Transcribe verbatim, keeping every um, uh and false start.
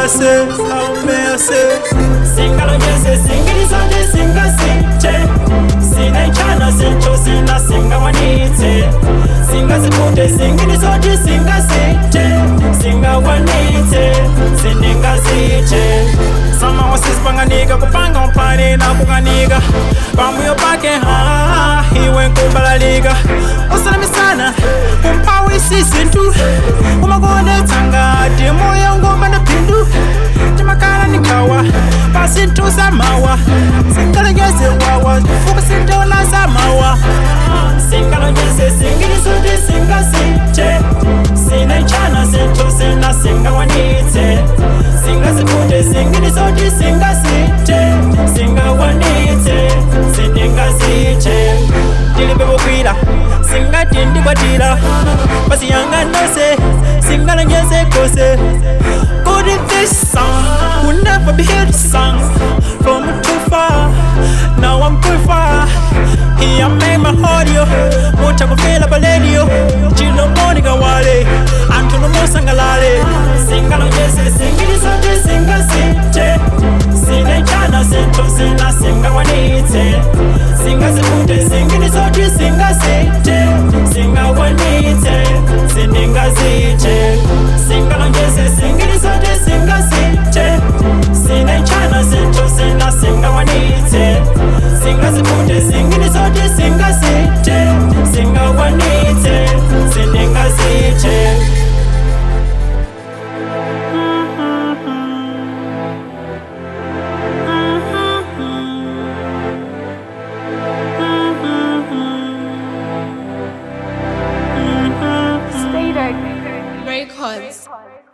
mercy, have mercy. Singalonyeze singili zote singasite. Sinaichana sincho sina singawanite. Singazipute singili zote singasite. Singawanite, siningazite. Sama wasis panganiga kupanga mpani na kuganiga. Pamuyo pake ha hiwe kubalaliga. Usalami sana kumpawi sisi tu. Umagone tanga ati moyo ngomba na pindu. Jamakala nikawa basi tu samawa. Singalonyeze wawa fuka sindola samawa. Singalonyeze singili zote singasite. Sinaichana sincho sina singawanite. Singazipute singili zote singasite. Singawanite, siningazite. Dilibe bukwila singati ndikwatila. Basi yanga nose singalonyeze kose. Good in this song will never be heard song from too far. Now I'm too far. Here I made my audio. Mucha kufila paledio. Chilo monika wale Antuno mosangalale. Singalonyeze singili zote singasite. Sinaichana sincho sina singawanite. Singazipute singili zote singasite. Singawanite, siningazite. Singalonyeze singili zote singasite. Sinaichana sincho sina singawanite. Singazipute singili zote singasite. Singawanite, siningazite. Records.